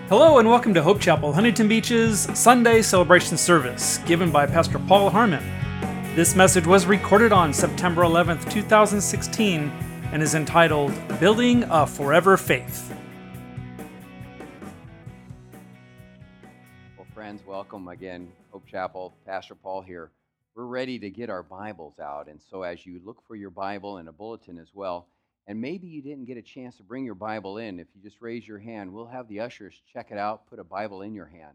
Hello and welcome to Hope Chapel, Huntington Beach's Sunday celebration service, given by Pastor Paul Harmon. This message was recorded on September 11th, 2016, and is entitled, Building a Forever Faith. Well, friends, welcome again, Hope Chapel. Pastor Paul here. We're ready to get our Bibles out, and so as you look for your Bible and a bulletin as well, and maybe you didn't get a chance to bring your Bible in, if you just raise your hand, we'll have the ushers check it out, put a Bible in your hand.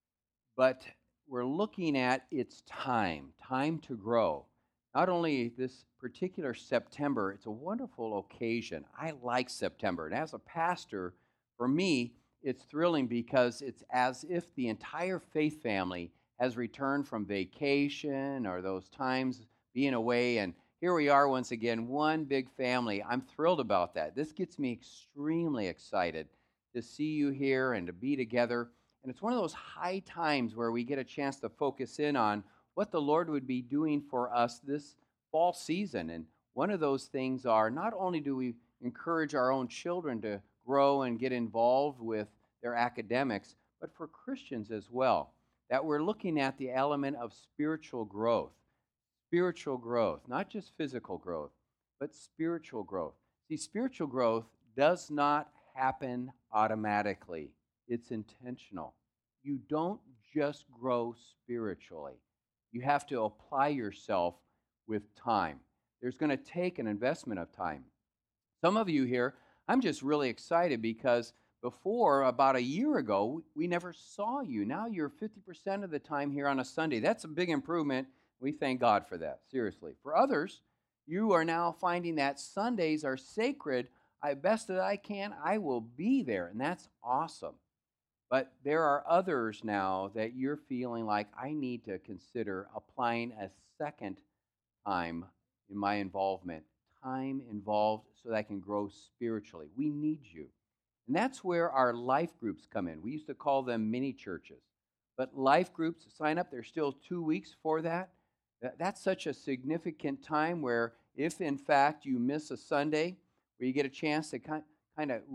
But we're looking at its time to grow. Not only this particular September, it's a wonderful occasion. I like September, and as a pastor, for me, it's thrilling because it's as if the entire faith family has returned from vacation or those times being away, and here we are once again, one big family. I'm thrilled about that. This gets me extremely excited to see you here and to be together. And it's one of those high times where we get a chance to focus in on what the Lord would be doing for us this fall season. And one of those things are not only do we encourage our own children to grow and get involved with their academics, but for Christians as well, that we're looking at the element of spiritual growth. Spiritual growth, not just physical growth, but spiritual growth. See, spiritual growth does not happen automatically. It's intentional. You don't just grow spiritually. You have to apply yourself with time. There's going to take an investment of time. Some of you here, I'm just really excited because before, about a year ago, we never saw you. Now you're 50% of the time here on a Sunday. That's a big improvement. We thank God for that, seriously. For others, you are now finding that Sundays are sacred. Best that I can, I will be there, and that's awesome. But there are others now that you're feeling like I need to consider applying a second time in my involvement, time involved so that I can grow spiritually. We need you. And that's where our life groups come in. We used to call them mini churches. But life groups, sign up, there's still 2 weeks for that. That's such a significant time where if, in fact, you miss a Sunday, where you get a chance to kind of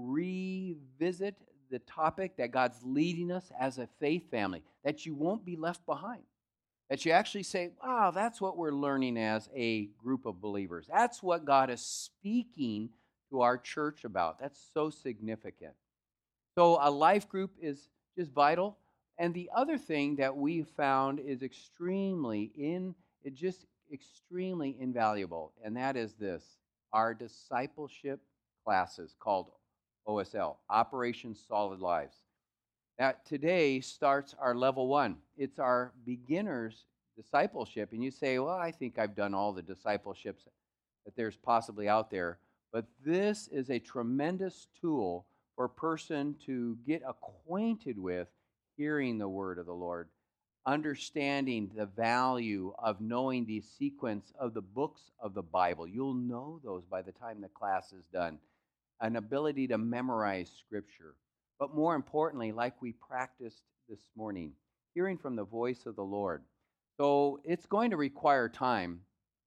revisit the topic that God's leading us as a faith family, that you won't be left behind, that you actually say, wow, that's what we're learning as a group of believers. That's what God is speaking to our church about. That's so significant. So a life group is just vital. And the other thing that we found is extremely invaluable, and that is this, our discipleship classes called OSL, Operation Solid Lives. That today starts our level 1. It's our beginner's discipleship, and you say, well, I think I've done all the discipleships that there's possibly out there, but this is a tremendous tool for a person to get acquainted with hearing the word of the Lord, understanding the value of knowing the sequence of the books of the Bible. You'll know those by the time the class is done. An ability to memorize Scripture. But more importantly, like we practiced this morning, hearing from the voice of the Lord. So it's going to require time.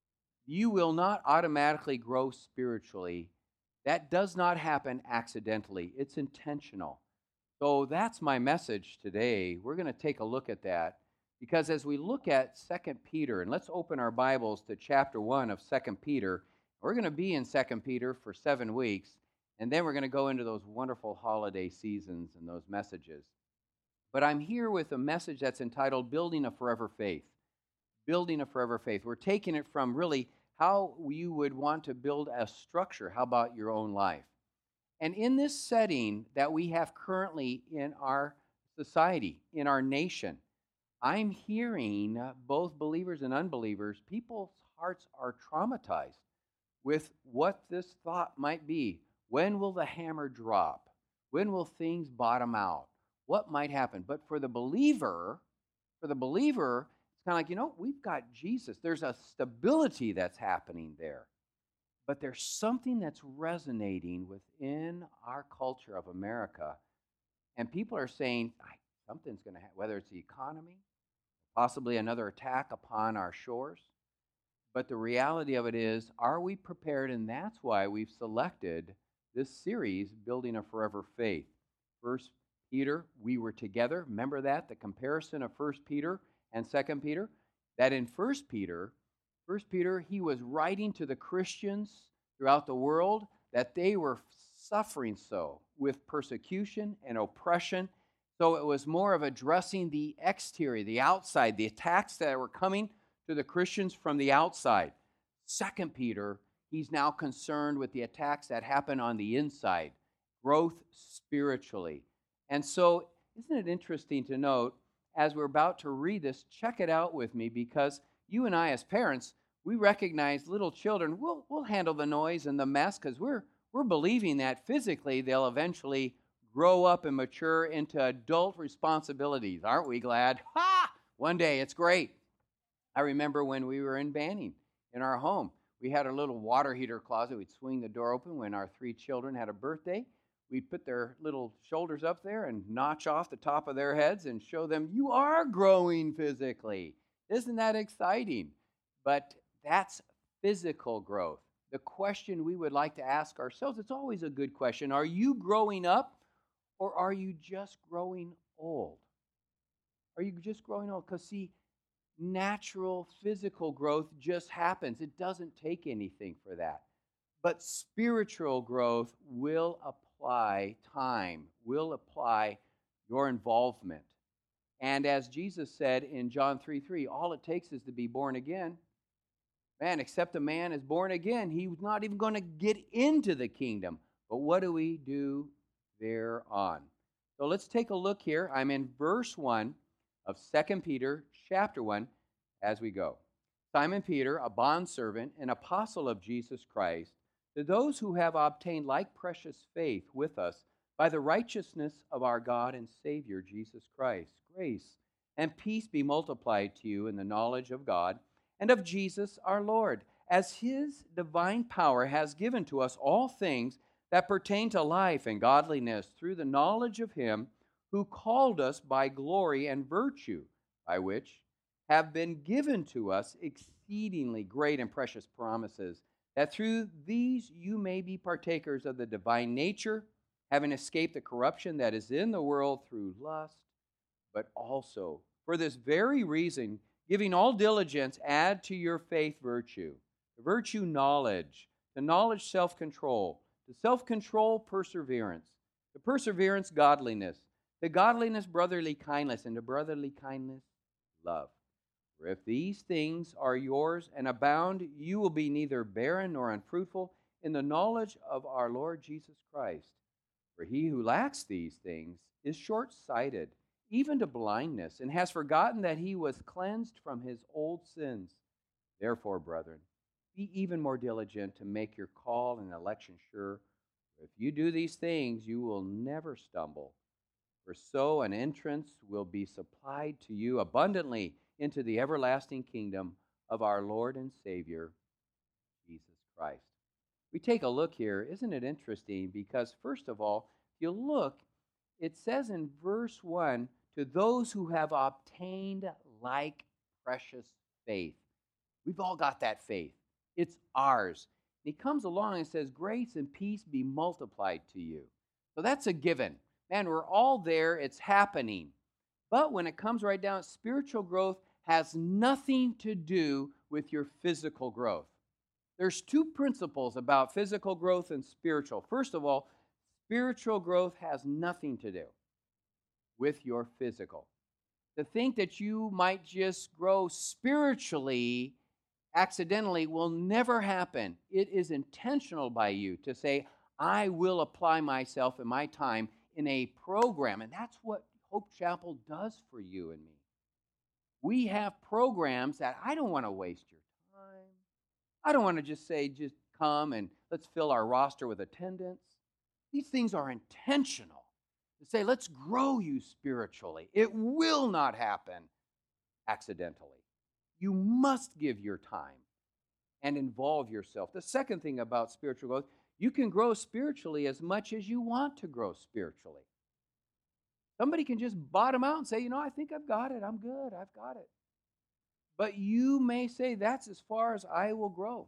You will not automatically grow spiritually. That does not happen accidentally. It's intentional. So that's my message today. We're going to take a look at that because as we look at 2 Peter, and let's open our Bibles to chapter 1 of 2 Peter. We're going to be in 2 Peter for 7 weeks, and then we're going to go into those wonderful holiday seasons and those messages. But I'm here with a message that's entitled Building a Forever Faith. Building a Forever Faith. We're taking it from really how you would want to build a structure. How about your own life? And in this setting that we have currently in our society, in our nation, I'm hearing both believers and unbelievers, people's hearts are traumatized with what this thought might be. When will the hammer drop? When will things bottom out? What might happen? But for the believer, it's kind of like, we've got Jesus. There's a stability that's happening there. But there's something that's resonating within our culture of America. And people are saying, something's going to happen, whether it's the economy, possibly another attack upon our shores. But the reality of it is, are we prepared? And that's why we've selected this series, Building a Forever Faith. 1 Peter, we were together. Remember that? The comparison of 1 Peter and 2 Peter? That in 1 Peter, he was writing to the Christians throughout the world that they were suffering so with persecution and oppression. So it was more of addressing the exterior, the outside, the attacks that were coming to the Christians from the outside. 2 Peter, he's now concerned with the attacks that happen on the inside, growth spiritually. And so, isn't it interesting to note, as we're about to read this, check it out with me, because you and I as parents, we recognize little children, we'll handle the noise and the mess because we're believing that physically they'll eventually grow up and mature into adult responsibilities. Aren't we glad? Ha! One day, it's great. I remember when we were in Banning in our home, we had a little water heater closet. We'd swing the door open when our 3 children had a birthday. We'd put their little shoulders up there and notch off the top of their heads and show them, you are growing physically. Isn't that exciting? But that's physical growth. The question we would like to ask ourselves, it's always a good question, are you growing up or are you just growing old? Are you just growing old? Because see, natural physical growth just happens. It doesn't take anything for that. But spiritual growth will apply time, will apply your involvement. And as Jesus said in John 3:3, all it takes is to be born again. Man, except a man is born again, he's not even going to get into the kingdom. But what do we do thereon? So let's take a look here. I'm in verse 1 of 2 Peter chapter 1 as we go. Simon Peter, a bondservant and apostle of Jesus Christ, to those who have obtained like precious faith with us by the righteousness of our God and Savior Jesus Christ, grace and peace be multiplied to you in the knowledge of God and of Jesus our Lord, as his divine power has given to us all things that pertain to life and godliness through the knowledge of him who called us by glory and virtue, by which have been given to us exceedingly great and precious promises, that through these you may be partakers of the divine nature, having escaped the corruption that is in the world through lust, but also for this very reason, giving all diligence, add to your faith virtue, to virtue knowledge, to knowledge self-control, to self-control perseverance, to perseverance godliness, to godliness brotherly kindness, and to brotherly kindness love. For if these things are yours and abound, you will be neither barren nor unfruitful in the knowledge of our Lord Jesus Christ. For he who lacks these things is short-sighted, even to blindness, and has forgotten that he was cleansed from his old sins. Therefore, brethren, be even more diligent to make your call and election sure. If you do these things, you will never stumble. For so an entrance will be supplied to you abundantly into the everlasting kingdom of our Lord and Savior, Jesus Christ. We take a look here. Isn't it interesting? Because first of all, if you look, it says in verse 1, to those who have obtained like precious faith. We've all got that faith. It's ours. And he comes along and says, grace and peace be multiplied to you. So that's a given. Man, we're all there. It's happening. But when it comes right down, spiritual growth has nothing to do with your physical growth. There's 2 principles about physical growth and spiritual. First of all, spiritual growth has nothing to do with your physical. To think that you might just grow spiritually accidentally will never happen. It is intentional by you to say, I will apply myself and my time in a program. And that's what Hope Chapel does for you and me. We have programs that I don't want to waste your time. I don't want to just say, just come and let's fill our roster with attendance. These things are intentional. To say, let's grow you spiritually. It will not happen accidentally. You must give your time and involve yourself. The second thing about spiritual growth, you can grow spiritually as much as you want to grow spiritually. Somebody can just bottom out and say, I think I've got it. I'm good. I've got it. But you may say, that's as far as I will grow.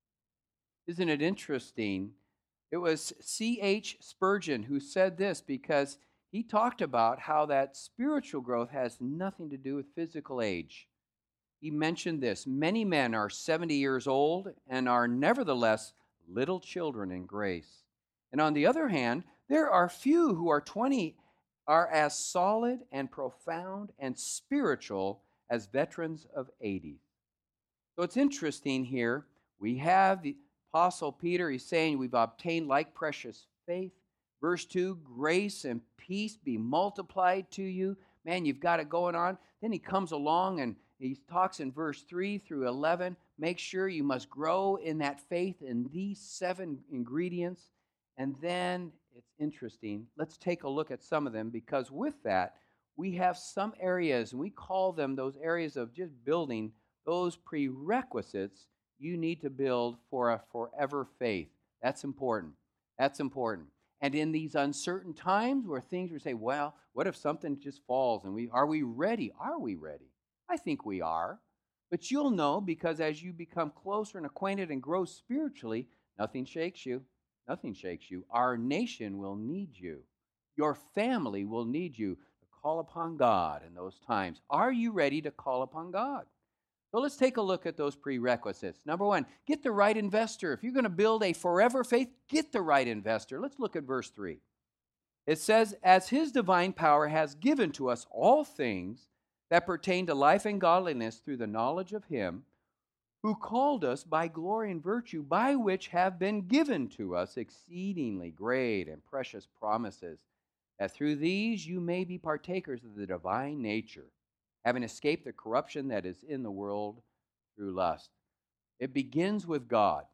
Isn't it interesting? It was C.H. Spurgeon who said this, because he talked about how that spiritual growth has nothing to do with physical age. He mentioned this: many men are 70 years old and are nevertheless little children in grace. And on the other hand, there are few who are 20 are as solid and profound and spiritual as veterans of 80. So it's interesting here. We have the Apostle Peter, he's saying we've obtained like precious faith. Verse 2, grace and peace be multiplied to you. Man, you've got it going on. Then he comes along and he talks in verse 3 through 11. Make sure you must grow in that faith in these 7 ingredients. And then it's interesting. Let's take a look at some of them, because with that, we have some areas, and we call them those areas of just building those prerequisites you need to build for a forever faith. That's important. That's important. And in these uncertain times where things we say, well, what if something just falls? And are we ready? Are we ready? I think we are. But you'll know, because as you become closer and acquainted and grow spiritually, nothing shakes you. Nothing shakes you. Our nation will need you. Your family will need you to call upon God in those times. Are you ready to call upon God? So let's take a look at those prerequisites. Number 1, get the right investor. If you're going to build a forever faith, get the right investor. Let's look at verse 3. It says, as his divine power has given to us all things that pertain to life and godliness through the knowledge of him who called us by glory and virtue, by which have been given to us exceedingly great and precious promises, that through these you may be partakers of the divine nature, having escaped the corruption that is in the world through lust. It begins with God.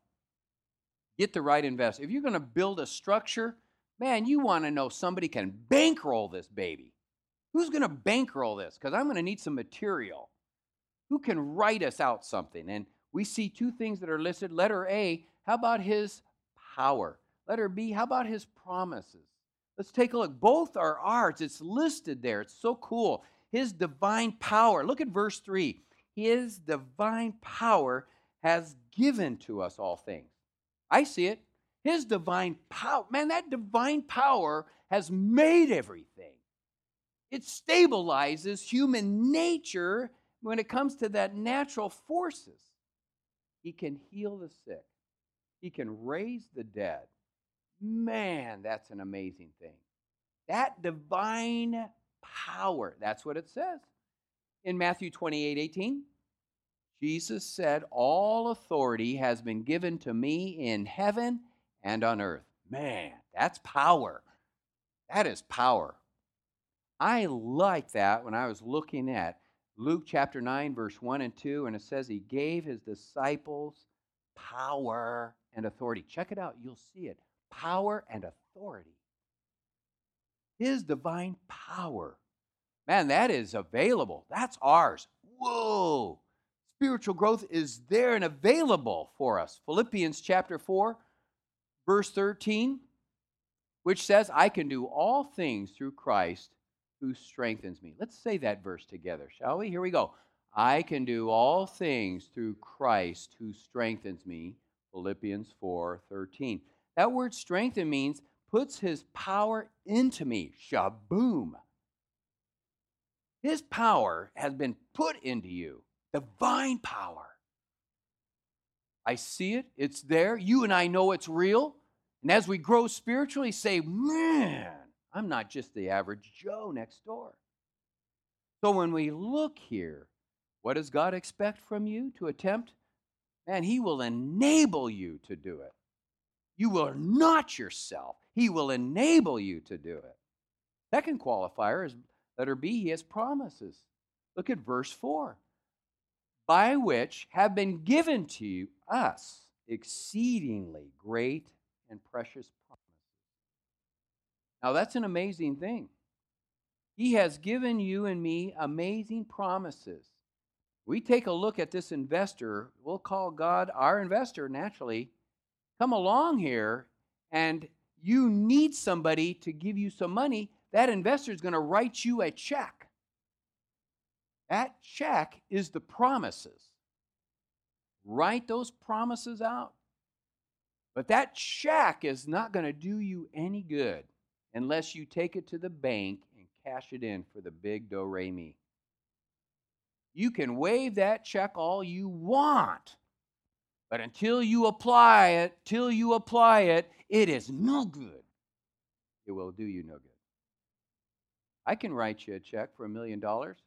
Get the right investor. If you're going to build a structure, man, you want to know somebody can bankroll this baby. Who's going to bankroll this? Because I'm going to need some material. Who can write us out something? And we see 2 things that are listed. Letter A, how about his power? Letter B, how about his promises? Let's take a look. Both are ours. It's listed there. It's so cool. His divine power. Look at verse 3. His divine power has given to us all things. I see it. His divine power. Man, that divine power has made everything. It stabilizes human nature when it comes to that natural forces. He can heal the sick. He can raise the dead. Man, that's an amazing thing. That divine power, that's what it says. In Matthew 28:18, Jesus said, all authority has been given to me in heaven and on earth. Man, that's power. That is power. I like that when I was looking at Luke chapter 9, verse 1 and 2, and it says he gave his disciples power and authority. Check it out. You'll see it. Power and authority. His divine power. Man, that is available. That's ours. Whoa. Spiritual growth is there and available for us. Philippians chapter 4, verse 13, which says, I can do all things through Christ who strengthens me. Let's say that verse together, shall we? Here we go. I can do all things through Christ who strengthens me. Philippians 4:13. That word strengthen means puts his power into me. Shaboom. His power has been put into you. Divine power. I see it. It's there. You and I know it's real. And as we grow spiritually, say, man, I'm not just the average Joe next door. So when we look here, what does God expect from you to attempt? Man, he will enable you to do it. You will not yourself. He will enable you to do it. Second qualifier is letter B, he has promises. Look at verse 4. By which have been given to us exceedingly great and precious promises. Now that's an amazing thing. He has given you and me amazing promises. We take a look at this investor, we'll call God our investor naturally. Come along here and you need somebody to give you some money, that investor is going to write you a check. That check is the promises. Write those promises out. But that check is not going to do you any good unless you take it to the bank and cash it in for the big do-re-mi. You can wave that check all you want, but until you apply it, it is no good. It will do you no good. I can write you a check for $1 million.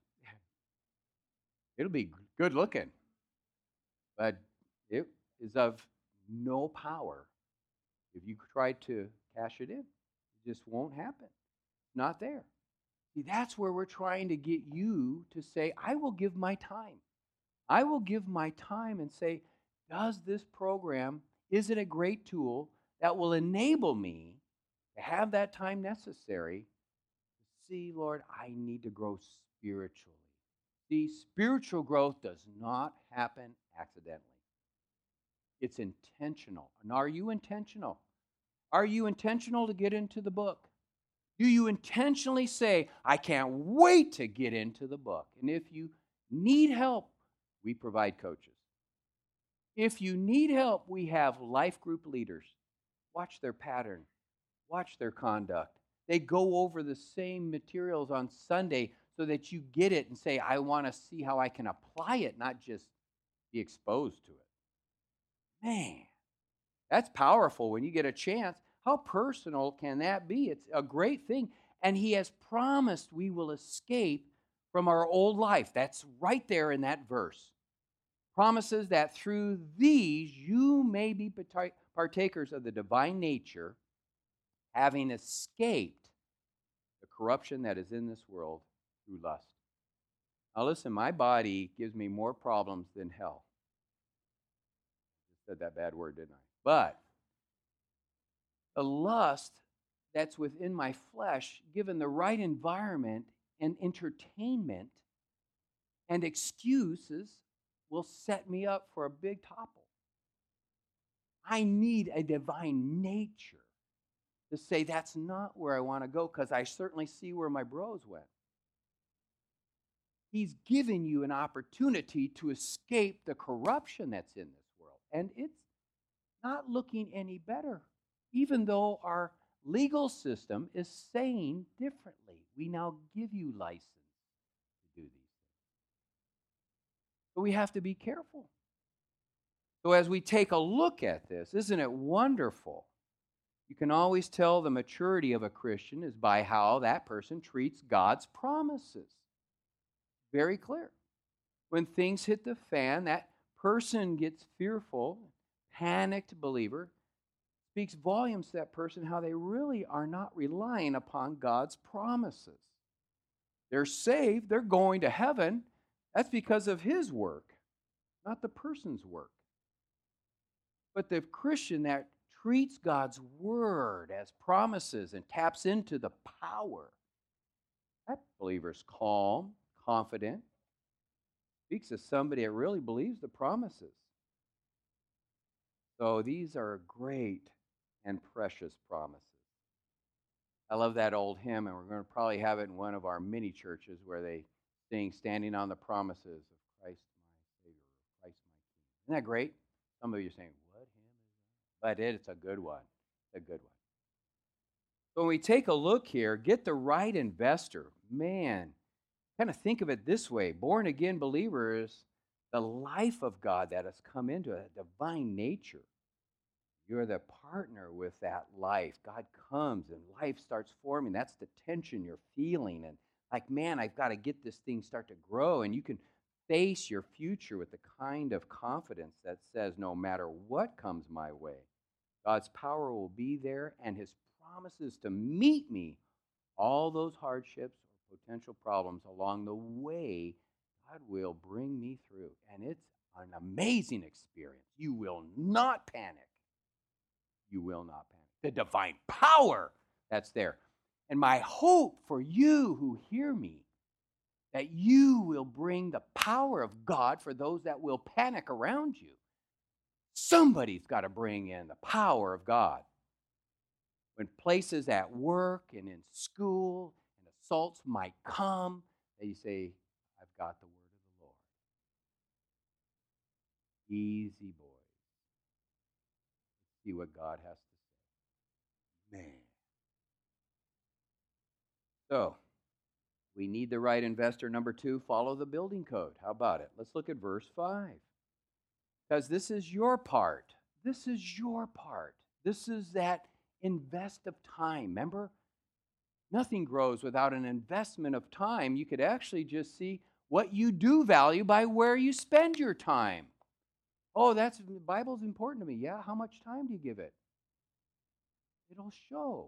It'll be good looking, but it is of no power if you try to cash it in. It just won't happen. Not there. See, that's where we're trying to get you to say, I will give my time. I will give my time and say, does this program, is it a great tool that will enable me to have that time necessary to see, Lord, I need to grow spiritually. See, spiritual growth does not happen accidentally. It's intentional. And are you intentional? Are you intentional to get into the book? Do you intentionally say, I can't wait to get into the book? And if you need help, we provide coaches. If you need help, we have life group leaders. Watch their pattern. Watch their conduct. They go over the same materials on Sunday so that you get it and say, I want to see how I can apply it, not just be exposed to it. Man, that's powerful when you get a chance. How personal can that be? It's a great thing. And he has promised we will escape from our old life. That's right there in that verse. Promises that through these you may be partakers of the divine nature, having escaped the corruption that is in this world through lust. Now listen, my body gives me more problems than hell. I just said that bad word, didn't I? But the lust that's within my flesh, given the right environment and entertainment and excuses, will set me up for a big topple. I need a divine nature to say that's not where I want to go, because I certainly see where my bros went. He's given you an opportunity to escape the corruption that's in this world. And it's not looking any better, even though our legal system is saying differently. We now give you license to do these things. But we have to be careful. So as we take a look at this, isn't it wonderful? You can always tell the maturity of a Christian is by how that person treats God's promises. Very clear. When things hit the fan, that person gets fearful, panicked believer, speaks volumes to that person how they really are not relying upon God's promises. They're saved, they're going to heaven. That's because of his work, not the person's work. But the Christian that treats God's word as promises and taps into the power, that believer's calm, confident, speaks to somebody that really believes the promises. So these are great and precious promises. I love that old hymn, and we're going to probably have it in one of our mini churches where they sing, Standing on the Promises of Christ my Savior, Christ my King. Isn't that great? Some of you are saying, what hymn is that? But it's a good one. It's a good one. So when we take a look here, get the right investor. Man, kind of think of it this way. Born-again believers, the life of God that has come into a divine nature. You're the partner with that life. God comes and life starts forming. That's the tension you're feeling. And like, man, I've got to get this thing start to grow. And you can face your future with the kind of confidence that says, no matter what comes my way, God's power will be there, and his promises to meet me, all those hardships or potential problems along the way, God will bring me through. And it's an amazing experience. You will not panic. You will not panic. The divine power that's there. And my hope for you who hear me, that you will bring the power of God for those that will panic around you. Somebody's got to bring in the power of God. When places at work and in school and assaults might come, that you say, I've got the word of the Lord. Easy, boys. Let's see what God has to say. Man. So, we need the right investor. Number two, follow the building code. How about it? Let's look at verse 5. Because this is your part. This is your part. This is that invest of time. Remember? Nothing grows without an investment of time. You could actually just see what you do value by where you spend your time. Oh, the Bible's important to me. Yeah, how much time do you give it? It'll show.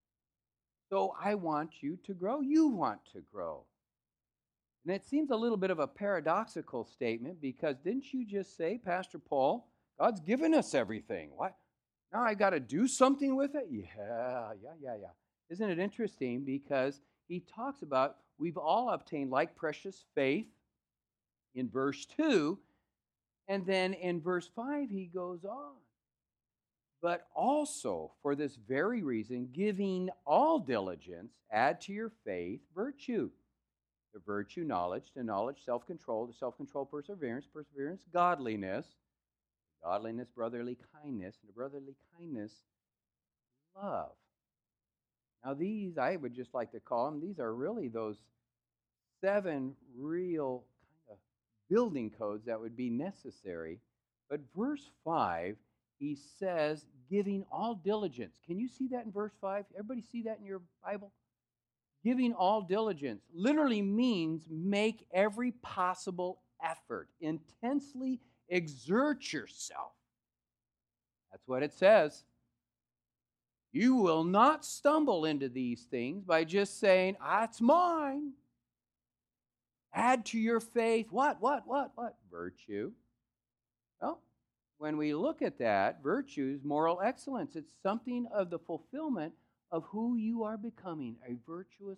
So I want you to grow. You want to grow. And it seems a little bit of a paradoxical statement because didn't you just say, Pastor Paul, God's given us everything. What? Now I got to do something with it? Yeah. Isn't it interesting? Because he talks about we've all obtained like precious faith in verse 2. And then in verse 5, he goes on. But also, for this very reason, giving all diligence, add to your faith virtue. To virtue, knowledge. To knowledge, self-control. To self-control, perseverance. Perseverance, godliness. Godliness, brotherly kindness. And to brotherly kindness, love. Now these, I would just like to call them, these are really those 7 real kind of building codes that would be necessary. But verse 5, he says, giving all diligence. Can you see that in verse 5? Everybody see that in your Bible? Giving all diligence literally means make every possible effort. Intensely exert yourself. That's what it says. You will not stumble into these things by just saying, it's mine. Add to your faith. What? Virtue. Well, when we look at that, virtue is moral excellence. It's something of the fulfillment of who you are becoming, a virtuous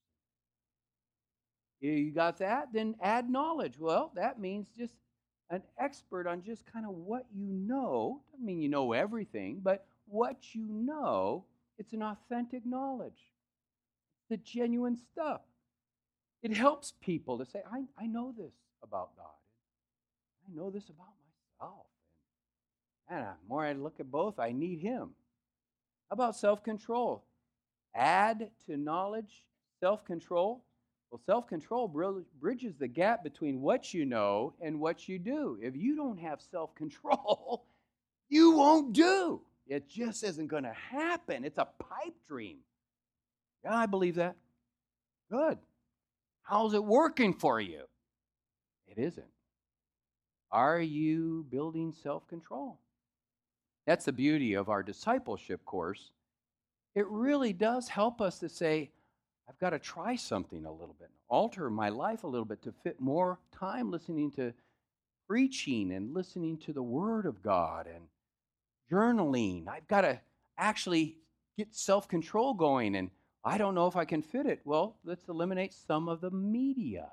person. You got that? Then add knowledge. Well, that means just an expert on just kind of what you know. Doesn't mean you know everything, but what you know, it's an authentic knowledge. It's the genuine stuff. It helps people to say, I know this about God. I know this about myself. And the more I look at both, I need Him. How about self-control? Add to knowledge self-control. Well, self-control bridges the gap between what you know and what you do. If you don't have self-control, you won't do. It just isn't going to happen. It's a pipe dream. Yeah, I believe that. Good. How's it working for you? It isn't. Are you building self-control? That's the beauty of our discipleship course. It really does help us to say, I've got to try something a little bit, alter my life a little bit to fit more time listening to preaching and listening to the Word of God and journaling. I've got to actually get self-control going, and I don't know if I can fit it. Well, let's eliminate some of the media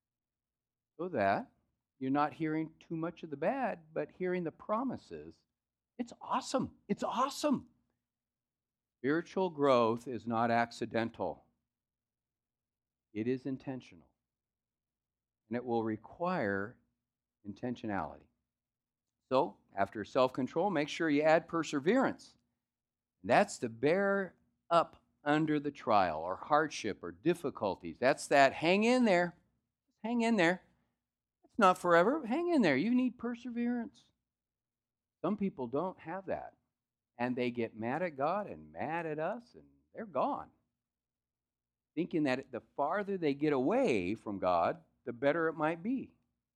so that you're not hearing too much of the bad, but hearing the promises. It's awesome. It's awesome. Spiritual growth is not accidental. It is intentional. And it will require intentionality. So, after self-control, make sure you add perseverance. And that's to bear up under the trial or hardship or difficulties. That's that hang in there. Hang in there. It's not forever. Hang in there. You need perseverance. Some people don't have that. And they get mad at God and mad at us, and they're gone. Thinking that the farther they get away from God, the better it might be.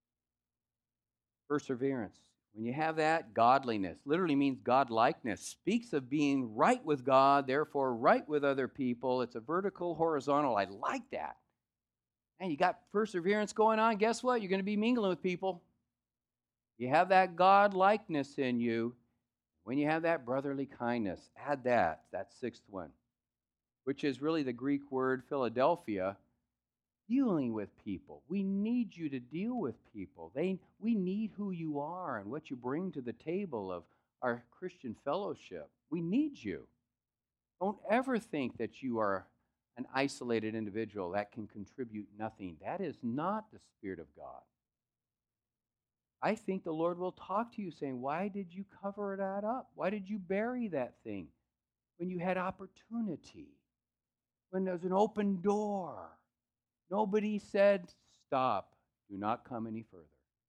Perseverance. When you have that, godliness literally means godlikeness. Speaks of being right with God, therefore right with other people. It's a vertical, horizontal. I like that. And you got perseverance going on. Guess what? You're going to be mingling with people. You have that godlikeness in you. When you have that brotherly kindness, add that 6th one, which is really the Greek word Philadelphia, dealing with people. We need you to deal with people. We need who you are and what you bring to the table of our Christian fellowship. We need you. Don't ever think that you are an isolated individual that can contribute nothing. That is not the Spirit of God. I think the Lord will talk to you saying, why did you cover that up? Why did you bury that thing when you had opportunity? when there's an open door. Nobody said, stop, do not come any further.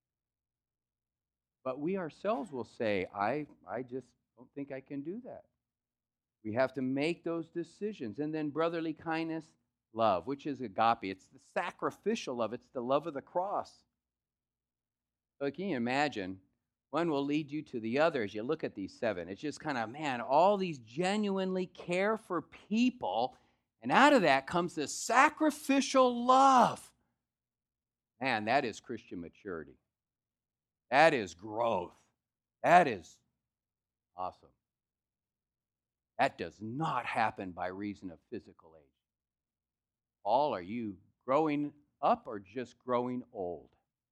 But we ourselves will say, I just don't think I can do that. We have to make those decisions. And then brotherly kindness, love, which is agape. It's the sacrificial love. It's the love of the cross. So can you imagine? One will lead you to the other as you look at these 7. It's just kind of, man, all these genuinely care for people. And out of that comes this sacrificial love. Man, that is Christian maturity. That is growth. That is awesome. That does not happen by reason of physical age. Paul, are you growing up or just growing old?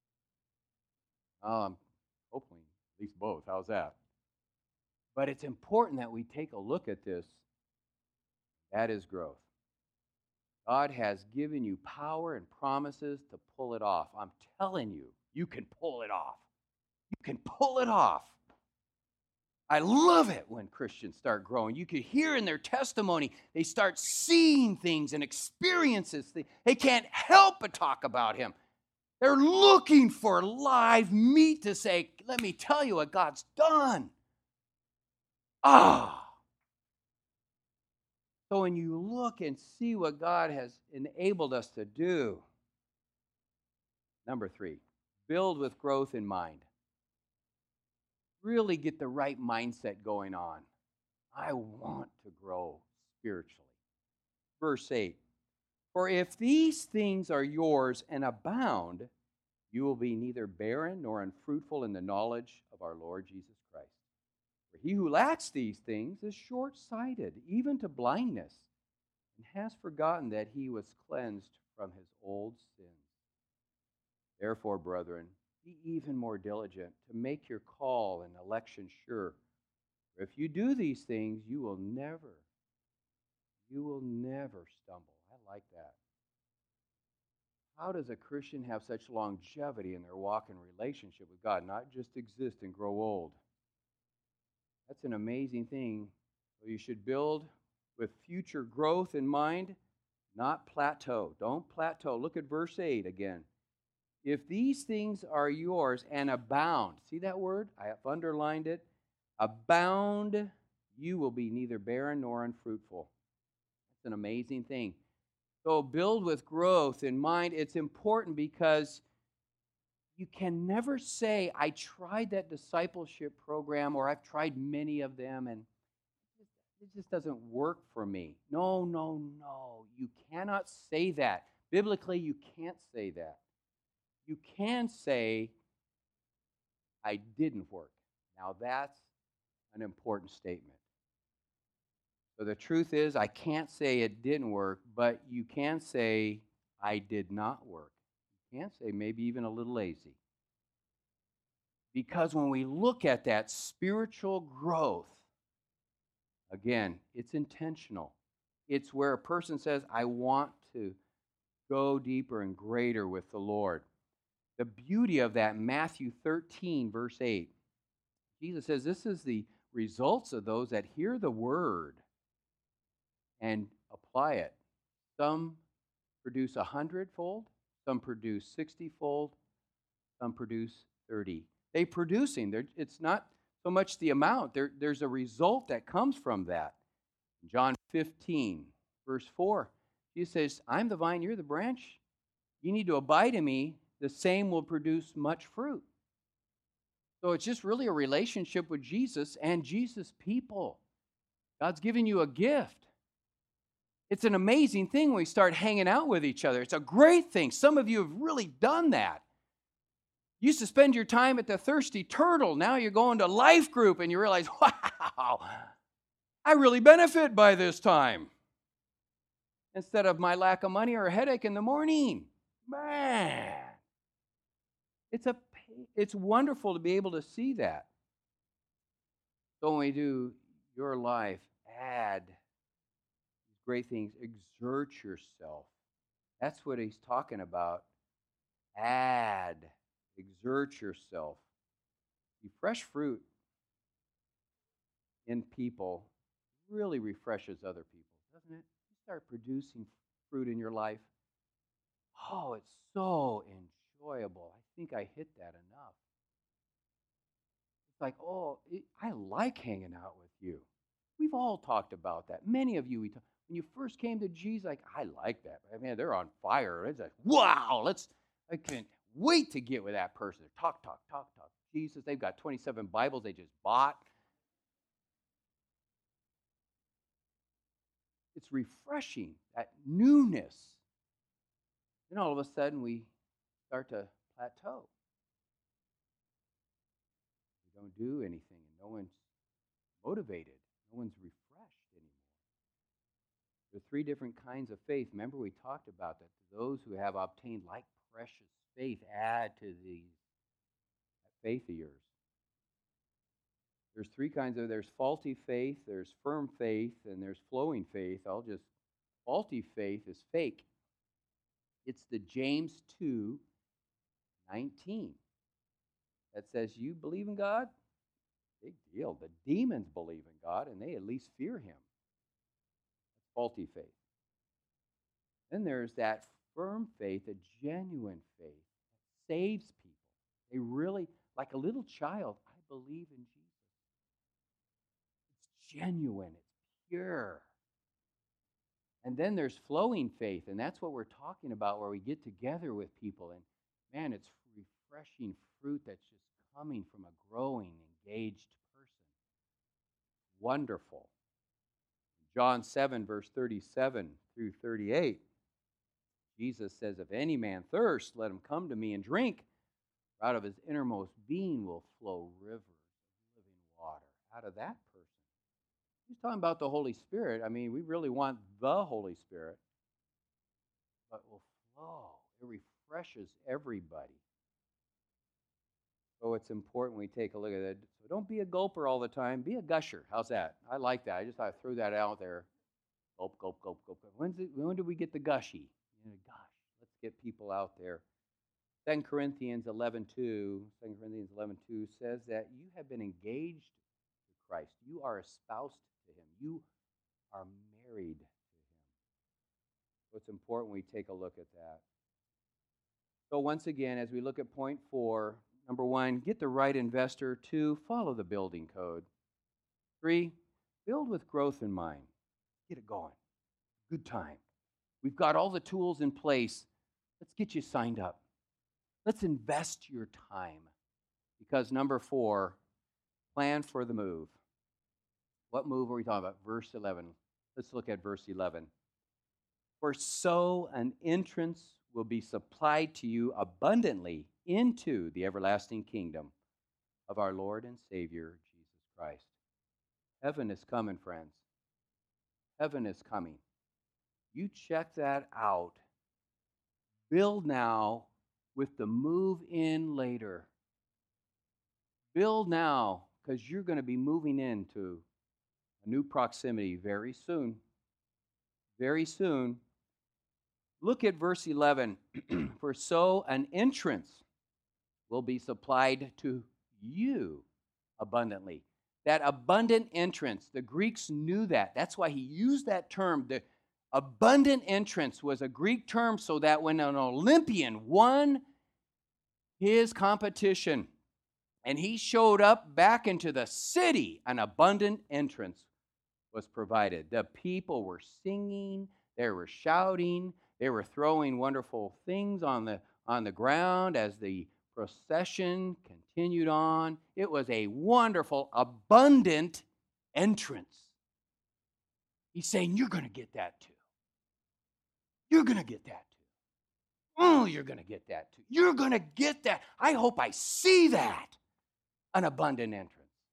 Hopefully, at least both. How's that? But it's important that we take a look at this. That is growth. God has given you power and promises to pull it off. I'm telling you, you can pull it off. You can pull it off. I love it when Christians start growing. You can hear in their testimony, they start seeing things and experiences. They can't help but talk about Him. They're looking for live meat to say, let me tell you what God's done. So when you look and see what God has enabled us to do, number 3, build with growth in mind. Really get the right mindset going on. I want to grow spiritually. Verse 8, for if these things are yours and abound, you will be neither barren nor unfruitful in the knowledge of our Lord Jesus Christ. For he who lacks these things is short-sighted, even to blindness, and has forgotten that he was cleansed from his old sins. Therefore, brethren, be even more diligent to make your call and election sure. For if you do these things, you will never stumble. I like that. How does a Christian have such longevity in their walk and relationship with God, not just exist and grow old? That's an amazing thing. So you should build with future growth in mind, not plateau. Don't plateau. Look at verse 8 again. If these things are yours and abound, see that word? I have underlined it. Abound, you will be neither barren nor unfruitful. That's an amazing thing. So build with growth in mind. It's important because you can never say, I tried that discipleship program or I've tried many of them and it just doesn't work for me. No. You cannot say that. Biblically, you can't say that. You can say, I didn't work. Now that's an important statement. So the truth is, I can't say it didn't work, but you can say, I did not work. You can say maybe even a little lazy. Because when we look at that spiritual growth, again, it's intentional. It's where a person says, I want to go deeper and greater with the Lord. The beauty of that, Matthew 13, verse 8. Jesus says, this is the results of those that hear the word and apply it. Some produce 100-fold, some produce 60-fold, some produce 30. They're producing. It's not so much the amount. There's a result that comes from that. John 15, verse 4, Jesus says, I'm the vine, you're the branch. You need to abide in me. The same will produce much fruit. So it's just really a relationship with Jesus and Jesus' people. God's giving you a gift. It's an amazing thing when we start hanging out with each other. It's a great thing. Some of you have really done that. You used to spend your time at the Thirsty Turtle. Now you're going to Life Group and you realize, wow, I really benefit by this time. Instead of my lack of money or a headache in the morning. Man, it's wonderful to be able to see that. So when we do your life, add these great things, exert yourself. That's what he's talking about. Add, exert yourself. The fresh fruit in people really refreshes other people, doesn't it? You start producing fruit in your life, oh, it's so enjoyable. I think I hit that enough. It's like, oh, I like hanging out with you. We've all talked about that. Many of you, when you first came to Jesus, like, I like that. I mean, they're on fire. It's like, wow, I can't wait to get with that person. Talk. Jesus, they've got 27 Bibles they just bought. It's refreshing, that newness. Then all of a sudden we start to plateau. We don't do anything, and no one's motivated. No one's refreshed anymore. There are three different kinds of faith. Remember, we talked about that. Those who have obtained like precious faith, add to that faith of yours. There's three kinds of, there's faulty faith, there's firm faith, and there's flowing faith. Faulty faith is fake. It's the James 2:19 that says, you believe in God? Big deal. The demons believe in God, and they at least fear him. That's faulty faith. Then there's that firm faith, a genuine faith that saves people. They really, like a little child, I believe in Jesus. It's genuine, it's pure. And then there's flowing faith, and that's what we're talking about, where we get together with people, and man, it's refreshing fruit that's just coming from a growing, engaged person. Wonderful. John 7, verse 37 through 38, Jesus says, if any man thirst, let him come to me and drink. Out of his innermost being will flow rivers of living water. Out of that person. He's talking about the Holy Spirit. I mean, we really want the Holy Spirit. But will flow. It refreshes everybody. So it's important we take a look at it. So don't be a gulper all the time. Be a gusher. How's that? I like that. I just thought I threw that out there. Gulp, gulp, gulp, gulp. When do we get the gushy? Gosh, let's get people out there. 2 Corinthians 11:2 says that you have been engaged to Christ. You are espoused to him. You are married to him. So it's important we take a look at that. So once again, as we look at point 4, number 1, get the right investor. 2, follow the building code. 3, build with growth in mind. Get it going. Good time. We've got all the tools in place. Let's get you signed up. Let's invest your time. Because number 4, plan for the move. What move are we talking about? Verse 11. Let's look at verse 11. For so an entrance will be supplied to you abundantly into the everlasting kingdom of our Lord and Savior, Jesus Christ. Heaven is coming, friends. Heaven is coming. You check that out. Build now with the move in later. Build now, because you're going to be moving into a new proximity very soon. Very soon. Look at verse 11. For so an entrance will be supplied to you abundantly. That abundant entrance, the Greeks knew that. That's why he used that term. The abundant entrance was a Greek term so that when an Olympian won his competition and he showed up back into the city, an abundant entrance was provided. The people were singing, they were shouting, they were throwing wonderful things on the ground as the procession continued on. It was a wonderful, abundant entrance. He's saying, you're going to get that too. You're going to get that too. Oh, you're going to get that too. You're going to get that. I hope I see that. An abundant entrance.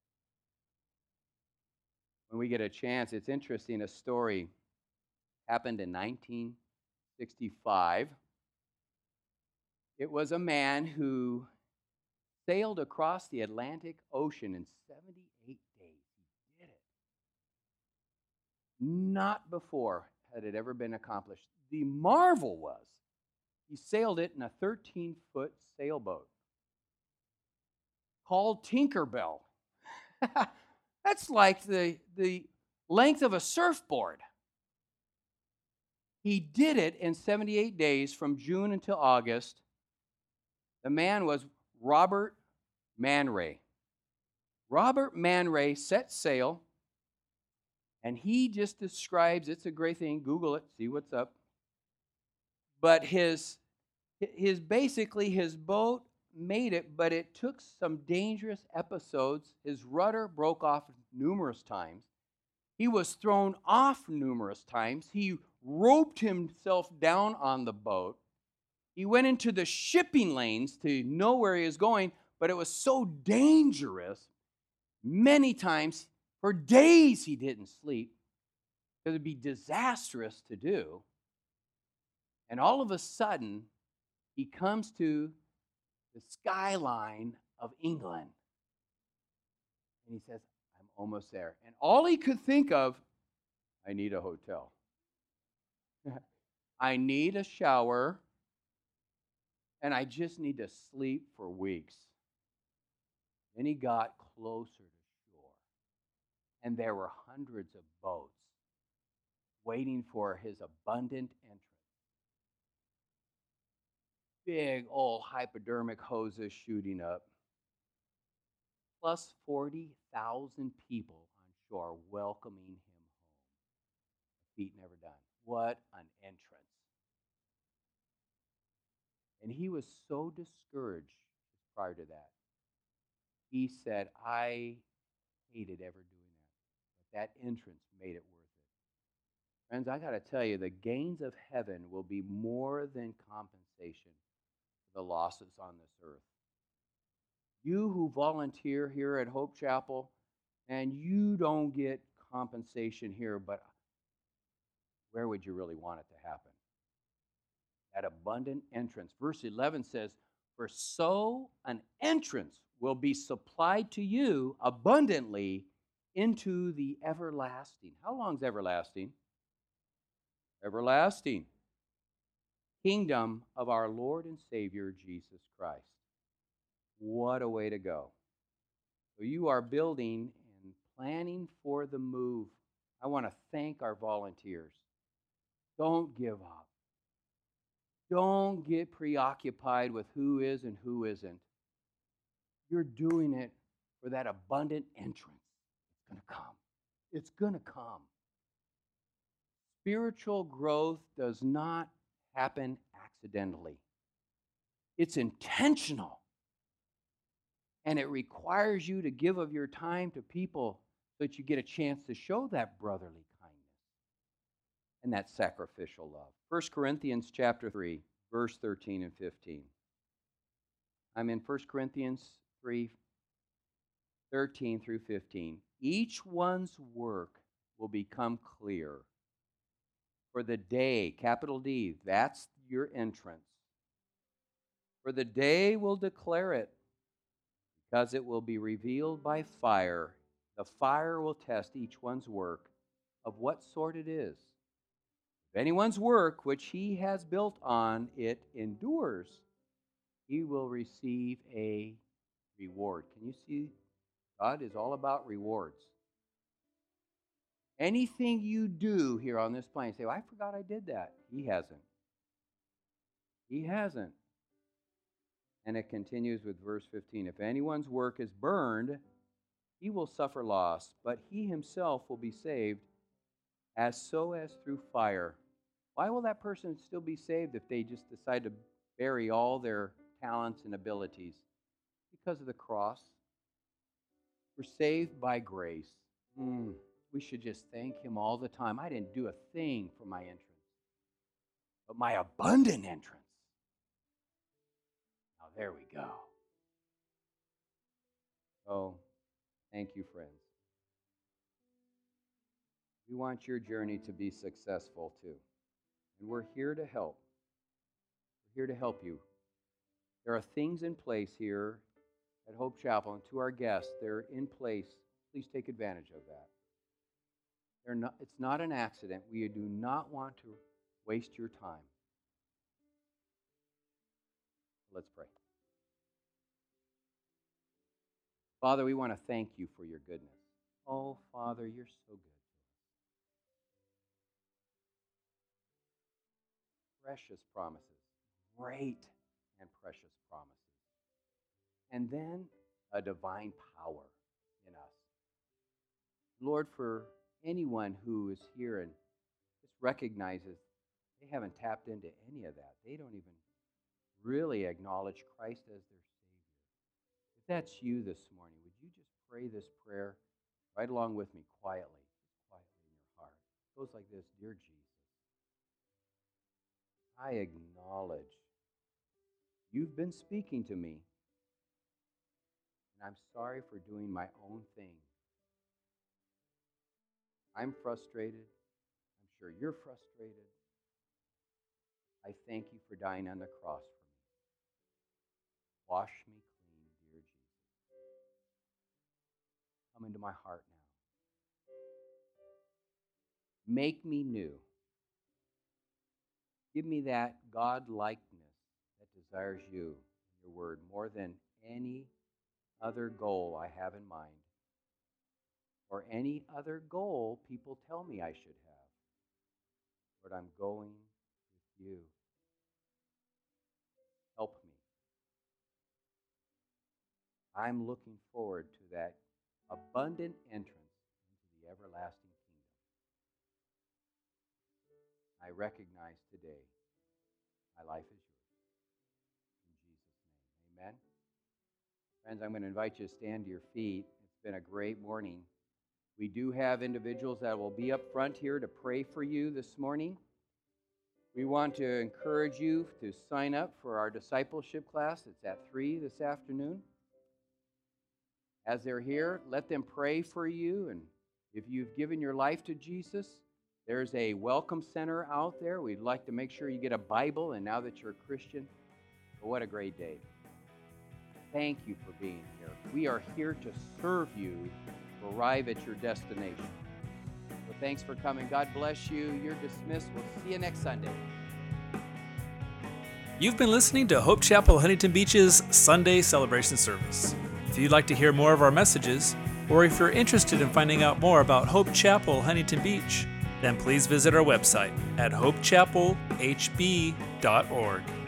When we get a chance, it's interesting, a story happened in 1965. It was a man who sailed across the Atlantic Ocean in 78 days. He did it. Not before had it ever been accomplished. The marvel was he sailed it in a 13-foot sailboat called Tinkerbell. That's like the length of a surfboard. He did it in 78 days from June until August. The man was Robert Man Ray. Robert Man Ray set sail, and he just describes, it's a great thing, Google it, see what's up. But his boat made it, but it took some dangerous episodes. His rudder broke off numerous times. He was thrown off numerous times. He roped himself down on the boat. He went into the shipping lanes to know where he was going, but it was so dangerous. Many times, for days, he didn't sleep because it would be disastrous to do. And all of a sudden, he comes to the skyline of England. And he says, I'm almost there. And all he could think of, I need a hotel. I need a shower. And I just need to sleep for weeks. Then he got closer to shore. And there were hundreds of boats waiting for his abundant entrance. Big old hypodermic hoses shooting up. Plus 40,000 people on shore welcoming him home. Feet never done. What an entrance. And he was so discouraged prior to that. He said, I hated ever doing that. But that entrance made it worth it. Friends, I got to tell you, the gains of heaven will be more than compensation for the losses on this earth. You who volunteer here at Hope Chapel, and you don't get compensation here, but where would you really want it to happen? That abundant entrance. Verse 11 says, for so an entrance will be supplied to you abundantly into the everlasting. How long is everlasting? Everlasting. Kingdom of our Lord and Savior, Jesus Christ. What a way to go. So you are building and planning for the move. I want to thank our volunteers. Don't give up. Don't get preoccupied with who is and who isn't. You're doing it for that abundant entrance. It's going to come. It's going to come. Spiritual growth does not happen accidentally. It's intentional. And it requires you to give of your time to people so that you get a chance to show that brotherly kindness and that sacrificial love. 1 Corinthians chapter 3, verse 13 and 15. I'm in 1 Corinthians 3, 13 through 15. Each one's work will become clear. For the day, capital D, that's your entrance. For the day will declare it, because it will be revealed by fire. The fire will test each one's work of what sort it is. If anyone's work which he has built on it endures, he will receive a reward. Can you see? God is all about rewards. Anything you do here on this planet, say, well, I forgot I did that. He hasn't. He hasn't. And it continues with verse 15. If anyone's work is burned, he will suffer loss, but he himself will be saved as through fire. Why will that person still be saved if they just decide to bury all their talents and abilities? Because of the cross. We're saved by grace. We should just thank him all the time. I didn't do a thing for my entrance, but my abundant entrance. Now there we go. Oh, thank you, friends. We want your journey to be successful too. And we're here to help. We're here to help you. There are things in place here at Hope Chapel, and to our guests, they're in place. Please take advantage of that. It's not an accident. We do not want to waste your time. Let's pray. Father, we want to thank you for your goodness. Oh, Father, you're so good. precious promises, great and precious promises. And then a divine power in us. Lord, for anyone who is here and just recognizes they haven't tapped into any of that, they don't even really acknowledge Christ as their Savior. If that's you this morning, would you just pray this prayer right along with me quietly, just quietly in your heart? It goes like this: Dear Jesus, I acknowledge you've been speaking to me, and I'm sorry for doing my own thing. I'm frustrated. I'm sure you're frustrated. I thank you for dying on the cross for me. Wash me clean, dear Jesus. Come into my heart now. Make me new. Give me that God-likeness that desires you and your word more than any other goal I have in mind or any other goal people tell me I should have. Lord, I'm going with you. Help me. I'm looking forward to that abundant entrance into the everlasting kingdom. I recognize today my life is yours. In Jesus' name, amen. Friends, I'm going to invite you to stand to your feet. It's been a great morning. We do have individuals that will be up front here to pray for you this morning. We want to encourage you to sign up for our discipleship class. It's at 3 this afternoon. As they're here, let them pray for you. And if you've given your life to Jesus, there's a welcome center out there. We'd like to make sure you get a Bible, and now that you're a Christian, well, what a great day. Thank you for being here. We are here to serve you to arrive at your destination. So thanks for coming. God bless you. You're dismissed. We'll see you next Sunday. You've been listening to Hope Chapel Huntington Beach's Sunday celebration service. If you'd like to hear more of our messages, or if you're interested in finding out more about Hope Chapel Huntington Beach, then please visit our website at hopechapelhb.org.